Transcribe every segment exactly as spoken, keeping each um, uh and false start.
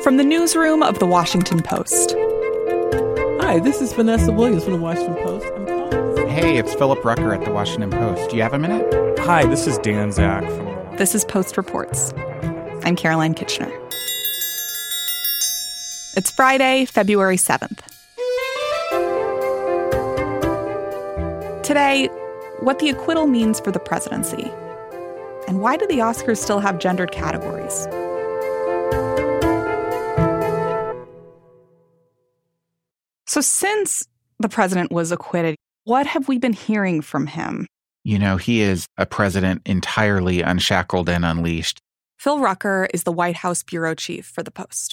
From the newsroom of The Washington Post. Hi, this is Vanessa Williams from The Washington Post. I'm calling. Hey, it's Philip Rucker at The Washington Post. Do you have a minute? Hi, this is Dan Zach from... This is Post Reports. I'm Caroline Kitchener. It's Friday, February seventh. Today, what the acquittal means for the presidency. And why do the Oscars still have gendered categories? So since the president was acquitted, what have we been hearing from him? You know, he is a president entirely unshackled and unleashed. Phil Rucker is the White House bureau chief for The Post.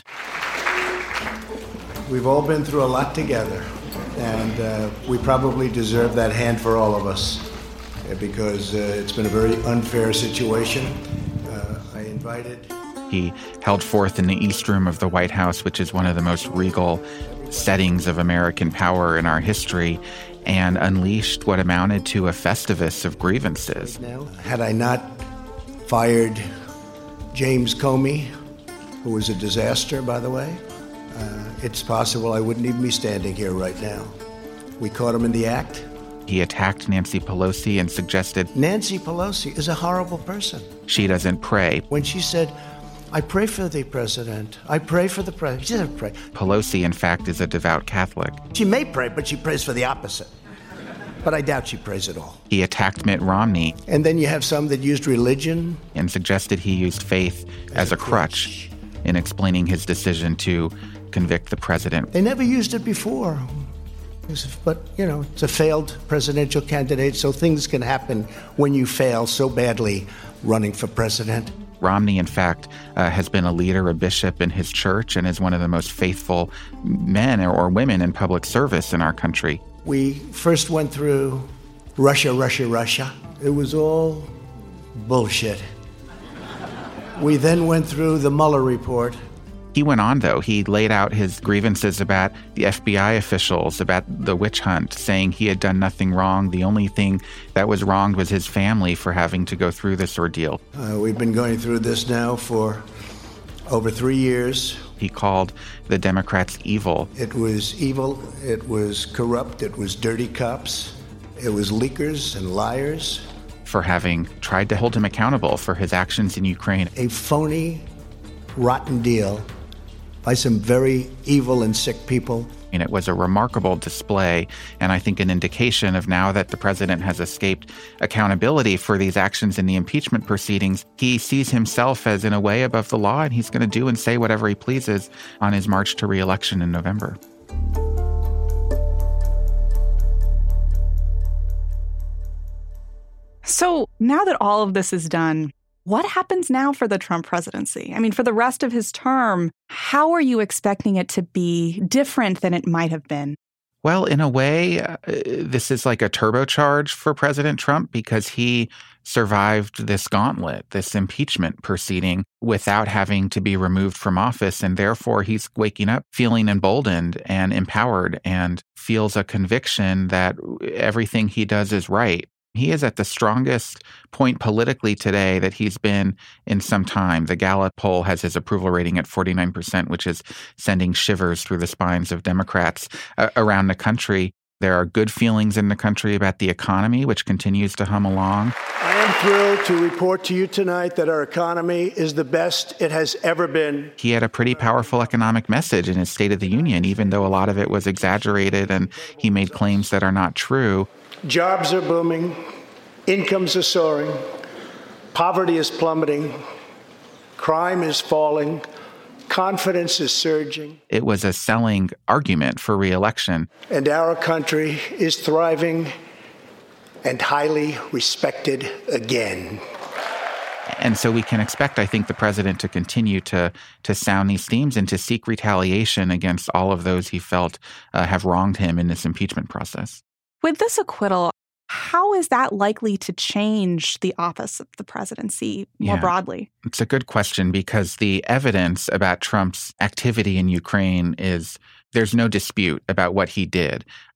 We've all been through a lot together, and uh, we probably deserve that hand for all of us, because uh, it's been a very unfair situation. Uh, I invited... He held forth in the East Room of the White House, which is one of the most regal settings of American power in our history, and unleashed what amounted to a festivus of grievances. Now, had I not fired James Comey, who was a disaster, by the way, uh, it's possible I wouldn't even be standing here right now. We caught him in the act. He attacked Nancy Pelosi and suggested Nancy Pelosi is a horrible person. She doesn't pray. When she said, I pray for the president. I pray for the president. She doesn't pray. Pelosi, in fact, is a devout Catholic. She may pray, but she prays for the opposite. But I doubt she prays at all. He attacked Mitt Romney. And then you have some that used religion. And suggested he used faith as a crutch in explaining his decision to convict the president. They never used it before. But, you know, it's a failed presidential candidate, so things can happen when you fail so badly running for president. Romney, in fact, uh, has been a leader, a bishop in his church, and is one of the most faithful men or women in public service in our country. We first went through Russia, Russia, Russia. It was all bullshit. We then went through the Mueller report. He went on, though. He laid out his grievances about the F B I officials, about the witch hunt, saying he had done nothing wrong. The only thing that was wrong was his family for having to go through this ordeal. Uh, we've been going through this now for over three years. He called the Democrats evil. It was evil. It was corrupt. It was dirty cops. It was leakers and liars. For having tried to hold him accountable for his actions in Ukraine. A phony, rotten deal by some very evil and sick people. And it was a remarkable display, and I think an indication of now that the president has escaped accountability for these actions in the impeachment proceedings, he sees himself as in a way above the law, and he's going to do and say whatever he pleases on his march to re-election in November. So now that all of this is done, what happens now for the Trump presidency? I mean, for the rest of his term, how are you expecting it to be different than it might have been? Well, in a way, uh, this is like a turbocharge for President Trump because he survived this gauntlet, this impeachment proceeding, without having to be removed from office. And therefore, he's waking up feeling emboldened and empowered and feels a conviction that everything he does is right. He is at the strongest point politically today that he's been in some time. The Gallup poll has his approval rating at forty-nine percent, which is sending shivers through the spines of Democrats uh, around the country. There are good feelings in the country about the economy, which continues to hum along. I am thrilled to report to you tonight that our economy is the best it has ever been. He had a pretty powerful economic message in his State of the Union, even though a lot of it was exaggerated and he made claims that are not true. Jobs are booming, incomes are soaring, poverty is plummeting, crime is falling, confidence is surging. It was a selling argument for re-election. And our country is thriving and highly respected again. And so we can expect, I think, the president to continue to to sound these themes and to seek retaliation against all of those he felt uh, have wronged him in this impeachment process. With this acquittal, how is that likely to change the office of the presidency more yeah, broadly? It's a good question because the evidence about Trump's activity in Ukraine is there's no dispute about what he did.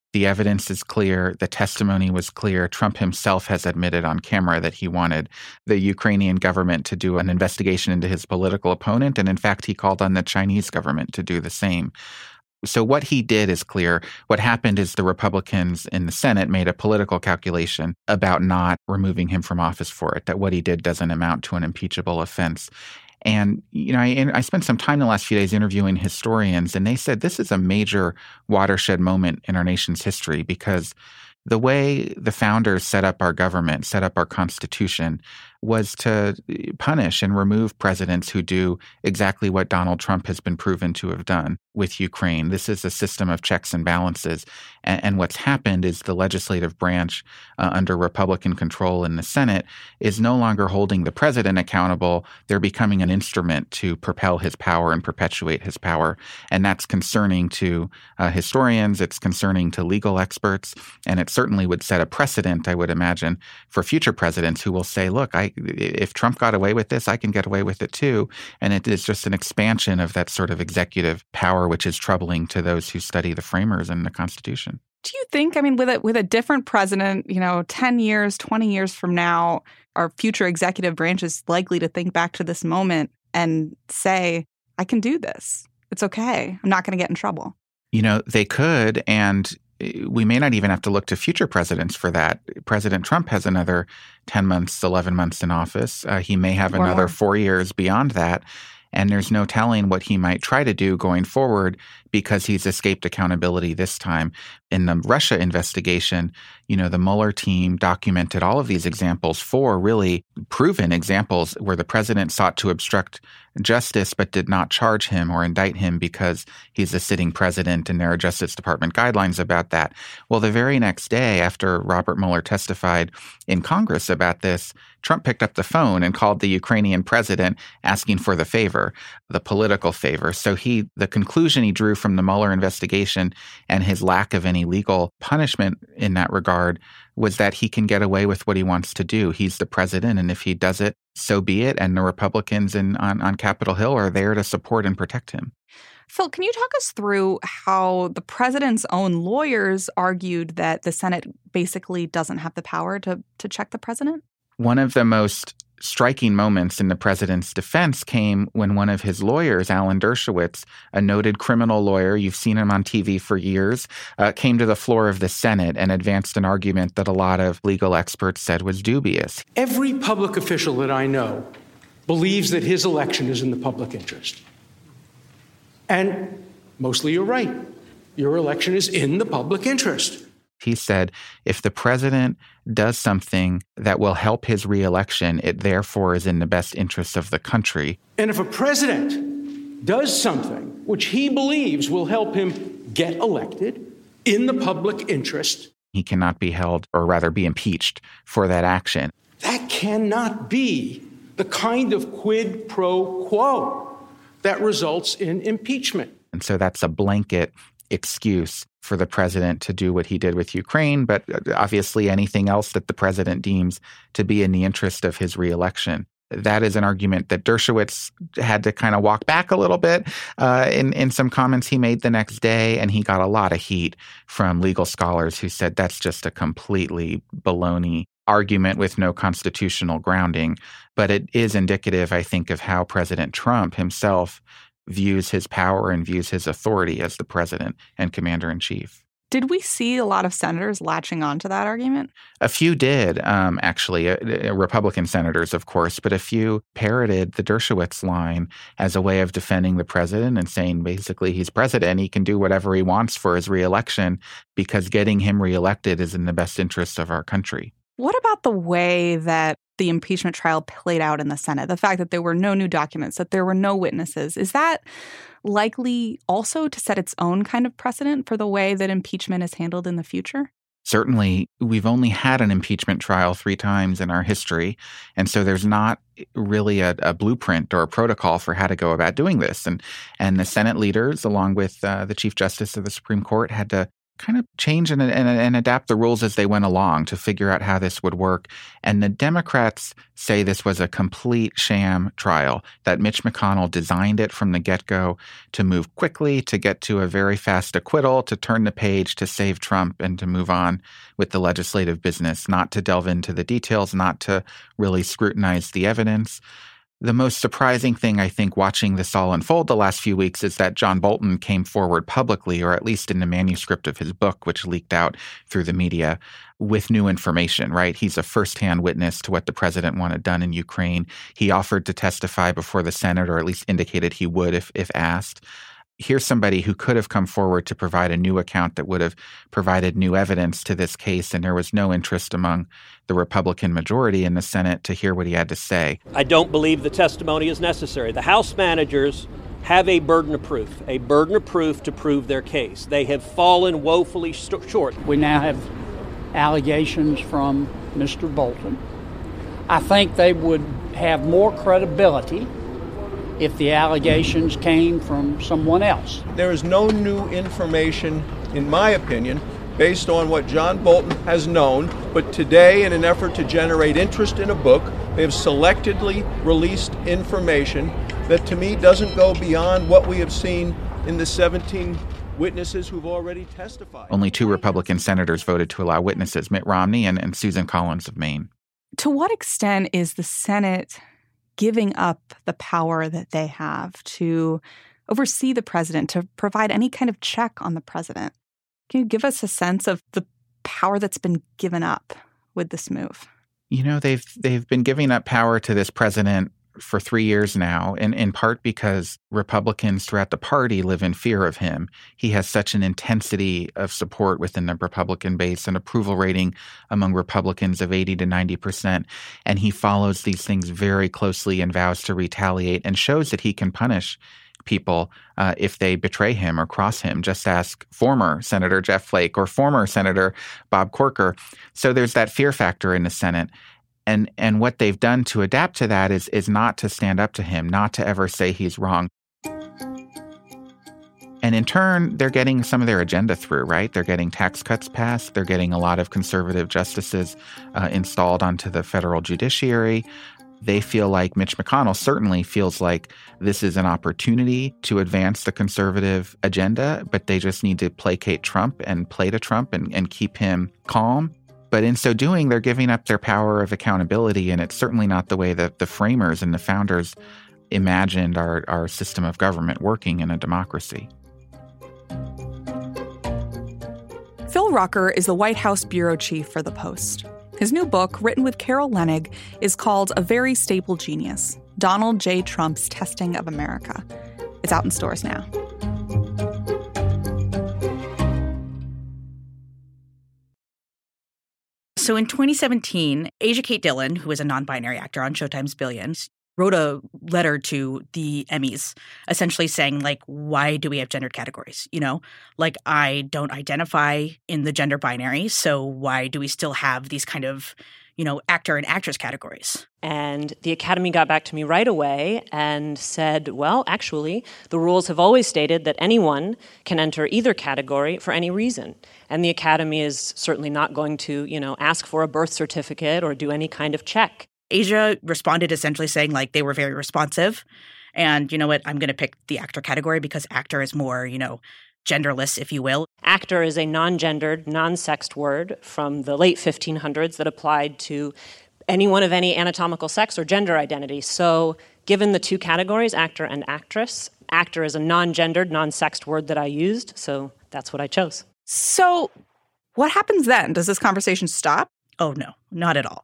The evidence is clear. The testimony was clear. Trump himself has admitted on camera that he wanted the Ukrainian government to do an investigation into his political opponent. And in fact, he called on the Chinese government to do the same. So what he did is clear. What happened is the Republicans in the Senate made a political calculation about not removing him from office for it, that what he did doesn't amount to an impeachable offense. And, you know, I, I spent some time the last few days interviewing historians, and they said this is a major watershed moment in our nation's history because the way the founders set up our government, set up our Constitution, was to punish and remove presidents who do exactly what Donald Trump has been proven to have done with Ukraine. This is a system of checks and balances. And, and what's happened is the legislative branch uh, under Republican control in the Senate is no longer holding the president accountable. They're becoming an instrument to propel his power and perpetuate his power. And that's concerning to uh, historians. It's concerning to legal experts. And it certainly would set a precedent, I would imagine, for future presidents who will say, look, I if Trump got away with this, I can get away with it too. And it is just an expansion of that sort of executive power, which is troubling to those who study the framers and the Constitution. Do you think, I mean, with a, with a different president, you know, ten years, twenty years from now, our future executive branch is likely to think back to this moment and say, I can do this. It's okay. I'm not going to get in trouble. You know, they could, and we may not even have to look to future presidents for that. President Trump has another ten months, eleven months in office. Uh, he may have another more. four years beyond that. And there's no telling what he might try to do going forward because he's escaped accountability this time. In the Russia investigation, you know, the Mueller team documented all of these examples, four really proven examples where the president sought to obstruct justice but did not charge him or indict him because he's a sitting president and there are Justice Department guidelines about that. Well, the very next day after Robert Mueller testified in Congress about this, Trump picked up the phone and called the Ukrainian president asking for the favor, the political favor. So he, the conclusion he drew from the Mueller investigation and his lack of any legal punishment in that regard was that he can get away with what he wants to do. He's the president, and if he does it, so be it. And the Republicans in, on, on Capitol Hill are there to support and protect him. Phil, can you talk us through how the president's own lawyers argued that the Senate basically doesn't have the power to, to check the president? One of the most striking moments in the president's defense came when one of his lawyers, Alan Dershowitz, a noted criminal lawyer, you've seen him on T V for years, uh, came to the floor of the Senate and advanced an argument that a lot of legal experts said was dubious. Every public official that I know believes that his election is in the public interest. And mostly you're right. Your election is in the public interest. He said, if the president does something that will help his reelection, it therefore is in the best interests of the country. And if a president does something which he believes will help him get elected in the public interest, he cannot be held, or rather be impeached for that action. That cannot be the kind of quid pro quo that results in impeachment. And so that's a blanket excuse for the president to do what he did with Ukraine, but obviously anything else that the president deems to be in the interest of his reelection. That is an argument that Dershowitz had to kind of walk back a little bit uh, in, in some comments he made the next day, and he got a lot of heat from legal scholars who said that's just a completely baloney argument with no constitutional grounding. But it is indicative, I think, of how President Trump himself views his power and views his authority as the president and commander-in-chief. Did we see a lot of senators latching on to that argument? A few did, um, actually, uh, Republican senators, of course, but a few parroted the Dershowitz line as a way of defending the president and saying basically he's president, he can do whatever he wants for his reelection because getting him reelected is in the best interest of our country. What about the way that the impeachment trial played out in the Senate? The fact that there were no new documents, that there were no witnesses, is that likely also to set its own kind of precedent for the way that impeachment is handled in the future? Certainly, we've only had an impeachment trial three times in our history, and so there's not really a, a blueprint or a protocol for how to go about doing this. And and the Senate leaders, along with uh, the Chief Justice of the Supreme Court, had to kind of change and, and, and adapt the rules as they went along to figure out how this would work. And the Democrats say this was a complete sham trial, that Mitch McConnell designed it from the get-go to move quickly, to get to a very fast acquittal, to turn the page, to save Trump, and to move on with the legislative business, not to delve into the details, not to really scrutinize the evidence. The most surprising thing, I think, watching this all unfold the last few weeks is that John Bolton came forward publicly, or at least in the manuscript of his book, which leaked out through the media, with new information, right? He's a firsthand witness to what the president wanted done in Ukraine. He offered to testify before the Senate, or at least indicated he would if, if asked. Here's somebody who could have come forward to provide a new account that would have provided new evidence to this case, and there was no interest among the Republican majority in the Senate to hear what he had to say. I don't believe the testimony is necessary. The House managers have a burden of proof, a burden of proof to prove their case. They have fallen woefully st- short. We now have allegations from Mister Bolton. I think they would have more credibility if the allegations came from someone else. There is no new information, in my opinion, based on what John Bolton has known, but today, in an effort to generate interest in a book, they have selectively released information that to me doesn't go beyond what we have seen in the seventeen witnesses who've already testified. Only two Republican senators voted to allow witnesses, Mitt Romney and, and Susan Collins of Maine. To what extent is the Senate giving up the power that they have to oversee the president, to provide any kind of check on the president? Can you give us a sense of the power that's been given up with this move? You know, they've they've been giving up power to this president for three years now, and in part because Republicans throughout the party live in fear of him. He has such an intensity of support within the Republican base, an approval rating among Republicans of eighty to ninety percent, and he follows these things very closely and vows to retaliate and shows that he can punish people uh, if they betray him or cross him. Just ask former Senator Jeff Flake or former Senator Bob Corker. So there's that fear factor in the Senate. And and what they've done to adapt to that is is not to stand up to him, not to ever say he's wrong. And in turn, they're getting some of their agenda through, right? They're getting tax cuts passed. They're getting a lot of conservative justices uh, installed onto the federal judiciary. They feel like Mitch McConnell certainly feels like this is an opportunity to advance the conservative agenda, but they just need to placate Trump and play to Trump and, and keep him calm. But in so doing, they're giving up their power of accountability, and it's certainly not the way that the framers and the founders imagined our, our system of government working in a democracy. Phil Rucker is the White House bureau chief for The Post. His new book, written with Carol Leonnig, is called A Very Stable Genius, Donald J. Trump's Testing of America. It's out in stores now. So in twenty seventeen, Asia Kate Dillon, who is a non-binary actor on Showtime's Billions, wrote a letter to the Emmys essentially saying, like, why do we have gendered categories? You know, like, I don't identify in the gender binary, so why do we still have these kind of, you know, actor and actress categories? And the Academy got back to me right away and said, well, actually, the rules have always stated that anyone can enter either category for any reason. And the Academy is certainly not going to, you know, ask for a birth certificate or do any kind of check. Asia responded essentially saying, like, they were very responsive. And you know what? I'm going to pick the actor category because actor is more, you know, genderless, if you will. Actor is a non-gendered, non-sexed word from the late fifteen hundreds that applied to anyone of any anatomical sex or gender identity. So given the two categories, actor and actress, actor is a non-gendered, non-sexed word that I used, so that's what I chose. So what happens then? Does this conversation stop? Oh, no, not at all.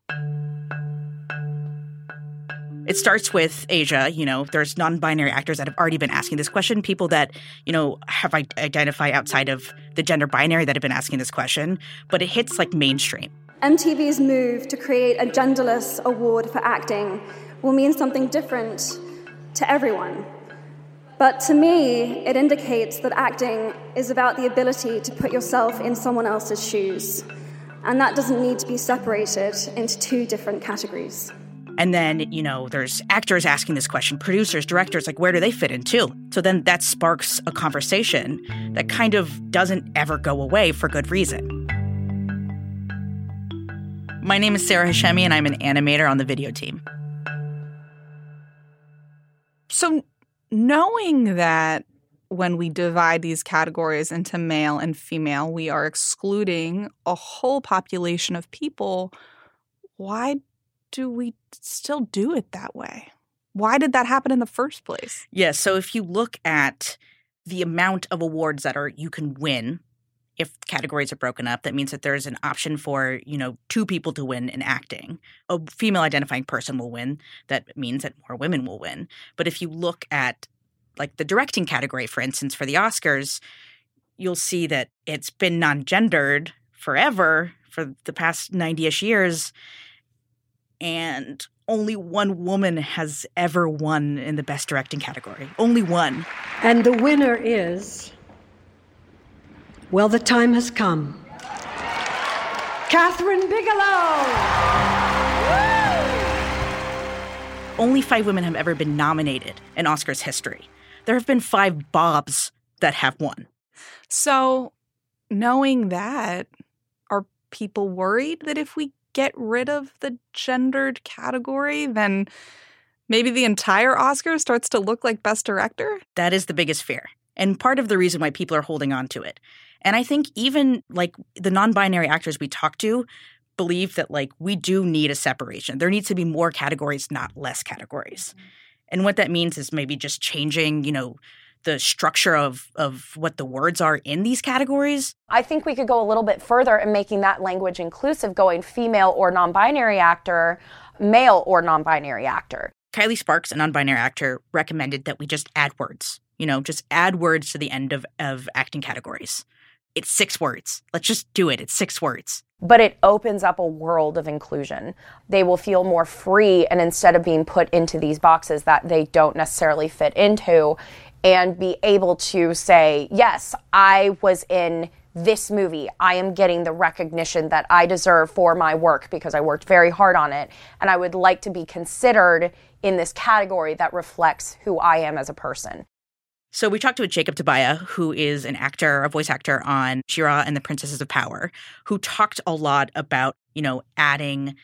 It starts with Asia. You know, there's non-binary actors that have already been asking this question, people that, you know, have identified outside of the gender binary that have been asking this question, but it hits like mainstream. M T V's move to create a genderless award for acting will mean something different to everyone. But to me, it indicates that acting is about the ability to put yourself in someone else's shoes. And that doesn't need to be separated into two different categories. And then, you know, there's actors asking this question, producers, directors, like, where do they fit in too? So then that sparks a conversation that kind of doesn't ever go away for good reason. My name is Sarah Hashemi, and I'm an animator on the video team. So knowing that when we divide these categories into male and female, we are excluding a whole population of people, why do we still do it that way? Why did that happen in the first place? Yeah, so if you look at the amount of awards that are you can win, if categories are broken up, that means that there's an option for, you know, two people to win in acting. A female identifying person will win. That means that more women will win. But if you look at, like, the directing category, for instance, for the Oscars, you'll see that it's been non-gendered forever for the past ninety-ish years. And only one woman has ever won in the Best Directing category. Only one. And the winner is, well, the time has come. Kathryn Bigelow! Woo! Only five women have ever been nominated in Oscars history. There have been five Bobs that have won. So, knowing that, are people worried that if we get rid of the gendered category, then maybe the entire Oscar starts to look like Best Director? That is the biggest fear, and part of the reason why people are holding on to it. And I think even, like, the non-binary actors we talk to believe that, like, we do need a separation. There needs to be more categories, not less categories. Mm-hmm. And what that means is maybe just changing, you know, the structure of, of what the words are in these categories. I think we could go a little bit further in making that language inclusive, going female or non-binary actor, male or non-binary actor. Kylie Sparks, a non-binary actor, recommended that we just add words. You know, just add words to the end of, of acting categories. It's six words. Let's just do it. It's six words. But it opens up a world of inclusion. They will feel more free, and instead of being put into these boxes that they don't necessarily fit into, and be able to say, yes, I was in this movie. I am getting the recognition that I deserve for my work because I worked very hard on it. And I would like to be considered in this category that reflects who I am as a person. So we talked to Jacob Tabaya, who is an actor, a voice actor on She-Ra and the Princesses of Power, who talked a lot about, you know, adding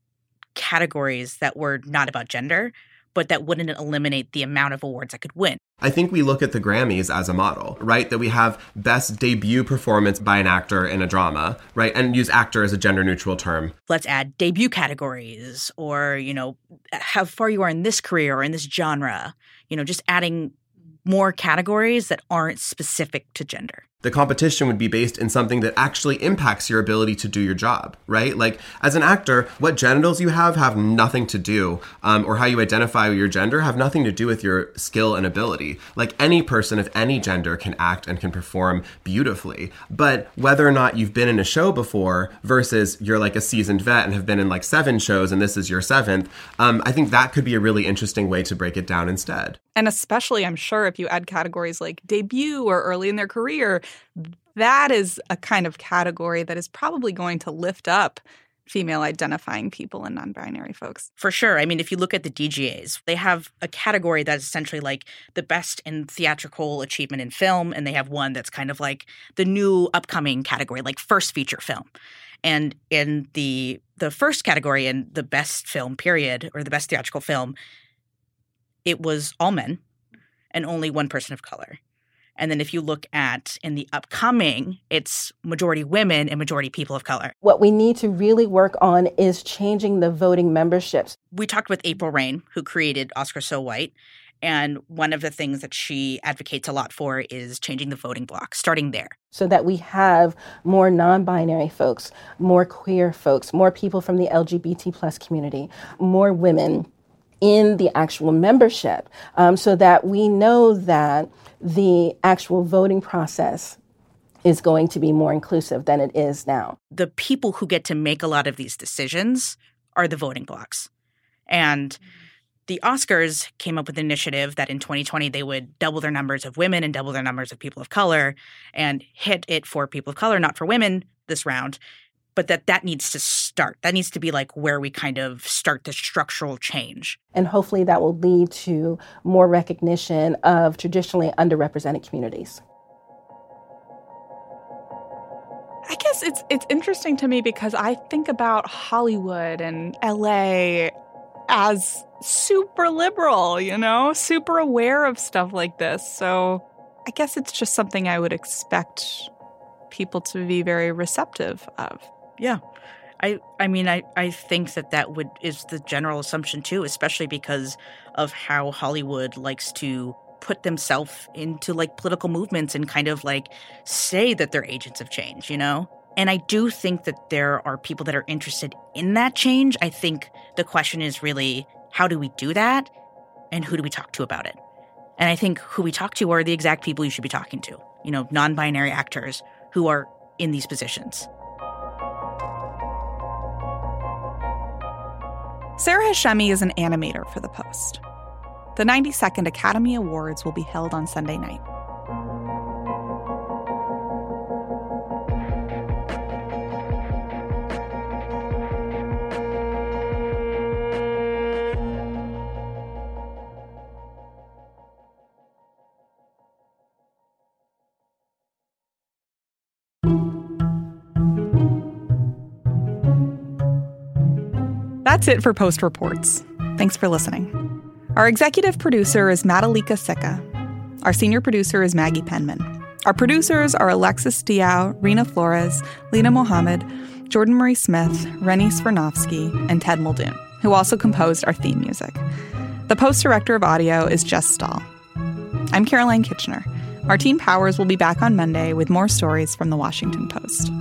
categories that were not about gender, but that wouldn't eliminate the amount of awards I could win. I think we look at the Grammys as a model, right? That we have best debut performance by an actor in a drama, right? And use actor as a gender-neutral term. Let's add debut categories, or, you know, how far you are in this career or in this genre. You know, just adding more categories that aren't specific to gender. The competition would be based in something that actually impacts your ability to do your job, right? Like, as an actor, what genitals you have have nothing to do, um, or how you identify your gender have nothing to do with your skill and ability. Like, any person of any gender can act and can perform beautifully. But whether or not you've been in a show before versus you're like a seasoned vet and have been in like seven shows and this is your seventh, um, I think that could be a really interesting way to break it down instead. And especially, I'm sure, if you add categories like debut or early in their career, that is a kind of category that is probably going to lift up female identifying people and non-binary folks. For sure. I mean, if you look at the D G As, they have a category that's essentially like the best in theatrical achievement in film, and they have one that's kind of like the new upcoming category, like first feature film. And in the the first category, in the best film period, or the best theatrical film, it was all men and only one person of color. And then if you look at in the upcoming, it's majority women and majority people of color. What we need to really work on is changing the voting memberships. We talked with April Reign, who created Oscar So White. And one of the things that she advocates a lot for is changing the voting block, starting there. So that we have more non-binary folks, more queer folks, more people from the L G B T plus community, more women in the actual membership, um, so that we know that the actual voting process is going to be more inclusive than it is now. The people who get to make a lot of these decisions are the voting blocks. And the Oscars came up with an initiative that in twenty twenty they would double their numbers of women and double their numbers of people of color, and hit it for people of color, not for women this round. but that that needs to start. That needs to be like where we kind of start the structural change. And hopefully that will lead to more recognition of traditionally underrepresented communities. I guess it's it's interesting to me because I think about Hollywood and L A as super liberal, you know, super aware of stuff like this. So I guess it's just something I would expect people to be very receptive of. Yeah. I I mean, I, I think that that would is the general assumption, too, especially because of how Hollywood likes to put themselves into, like, political movements and kind of, like, say that they're agents of change, you know? And I do think that there are people that are interested in that change. I think the question is really, how do we do that? And who do we talk to about it? And I think who we talk to are the exact people you should be talking to, you know, non-binary actors who are in these positions. Sarah Hashemi is an animator for The Post. The ninety-second Academy Awards will be held on Sunday night. That's it for Post Reports. Thanks for listening. Our executive producer is Madalika Sika. Our senior producer is Maggie Penman. Our producers are Alexis Diao, Rena Flores, Lena Mohammed, Jordan Marie Smith, Rennie Svirnovsky, and Ted Muldoon, who also composed our theme music. The Post director of audio is Jess Stahl. I'm Caroline Kitchener. Martine Powers will be back on Monday with more stories from The Washington Post.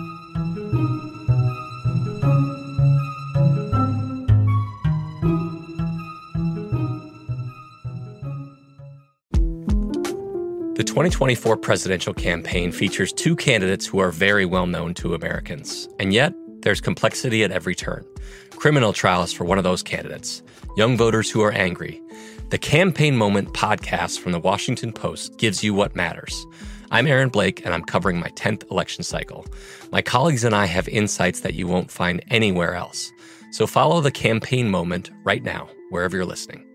The twenty twenty-four presidential campaign features two candidates who are very well known to Americans. And yet, there's complexity at every turn. Criminal trials for one of those candidates. Young voters who are angry. The Campaign Moment podcast from The Washington Post gives you what matters. I'm Aaron Blake, and I'm covering my tenth election cycle. My colleagues and I have insights that you won't find anywhere else. So follow The Campaign Moment right now, wherever you're listening.